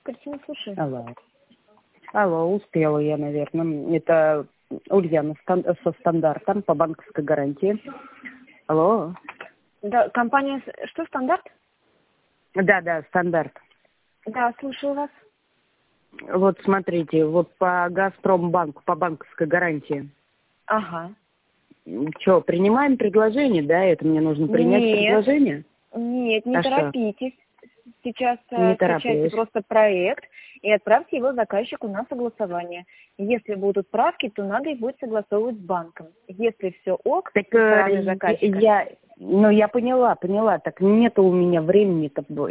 Кристина, слушаю. Алло. Алло, успела я, наверное. Это Ульяна со стандартом по банковской гарантии. Алло. Да, компания... Что, стандарт? Да, стандарт. Да, слушаю вас. Вот смотрите, вот по Газпромбанку, по банковской гарантии. Ага. Что, принимаем предложение, да? Это мне нужно принять предложение? Нет, не А что? торопитесь. Сейчас Не скачайте тороплюсь. просто проект и отправьте его заказчику на согласование. Если будут правки, то надо их будет согласовывать с банком. Если все ок, Так со стороны заказчика. я поняла. Так нету у меня времени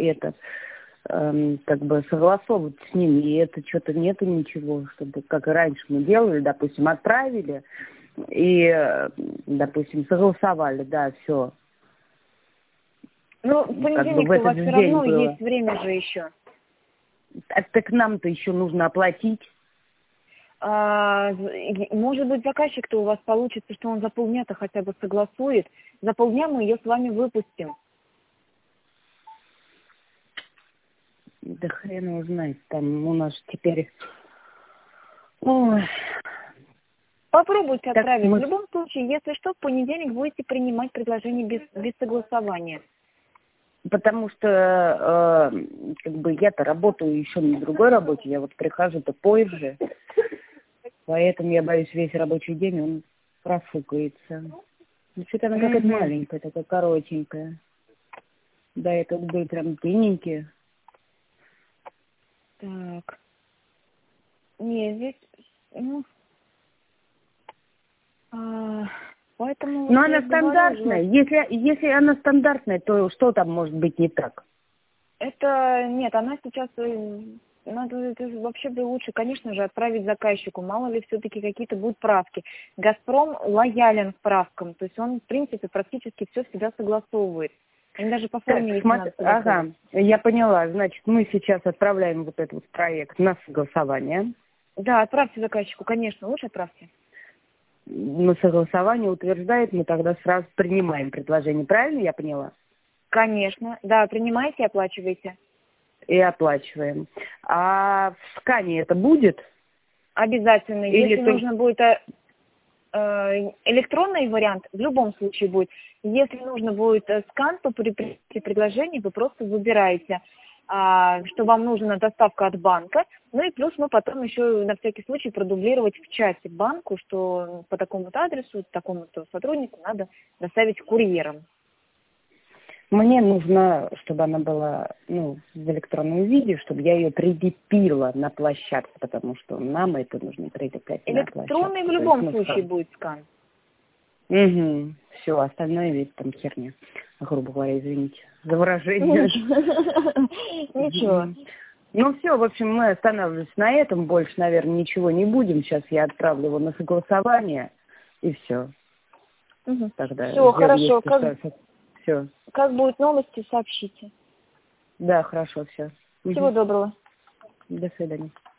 как бы согласовывать с ними. И это что-то нету ничего, чтобы, как и раньше мы делали, допустим, отправили и, допустим, согласовали, да, все. Ну, в Как бы понедельник в у вас этот все день равно было. есть время же еще. Так нам-то еще нужно оплатить. Может быть, заказчик-то у вас получится, что он за полдня-то хотя бы согласует. За полдня мы ее с вами выпустим. Да хрен его знает, там у нас теперь... Ой. Попробуйте Так отправить. мы... В любом случае, если что, в понедельник будете принимать предложение без согласования. Потому что как бы я-то работаю еще на другой работе, я вот прихожу-то позже, поэтому я боюсь, весь рабочий день он профукается. Ну, что-то она какая-то маленькая, такая коротенькая. Да, это были прям длинненькие. Так. Не, здесь... Ну, поэтому вот Но я она и говорю, стандартная. Если она стандартная, то что там может быть не так? это... Нет, она сейчас... Надо это вообще бы лучше, конечно же, отправить заказчику. Мало ли все-таки какие-то будут правки. «Газпром» лоялен к правкам. То есть он, в принципе, практически все всегда согласовывает. Они даже по Так, форме, если надо, ага, согласовывать. я поняла. Значит, мы сейчас отправляем вот этот вот проект на согласование. Да, отправьте заказчику, конечно, лучше отправьте. На согласование утверждает, мы тогда сразу принимаем предложение. Правильно я поняла? Конечно, да, принимайте и оплачивайте. И оплачиваем. А в скане это будет? Обязательно. Или Если нужно будет электронный вариант, в любом случае будет. Если нужно будет скан, то при принятии предложения вы просто выбираете, что вам нужна доставка от банка. Ну и плюс мы потом еще на всякий случай продублировать в чате банку, что по такому-то адресу, такому-то сотруднику надо доставить курьером. мне нужно, чтобы она была в электронном виде, чтобы я ее прилепила на площадку, потому что нам это нужно прилеплять на площадку. Электронный в любом случае будет скан. Угу. Все, остальное ведь там херня. Грубо говоря, извините за выражение. Ничего. Ну все, в общем, мы останавливаемся на этом. Больше, наверное, ничего не будем. Сейчас я отправлю его на согласование. И все. Тогда Все, хорошо. Все. Как будут новости, сообщите. Да, хорошо, все. Всего доброго. До свидания.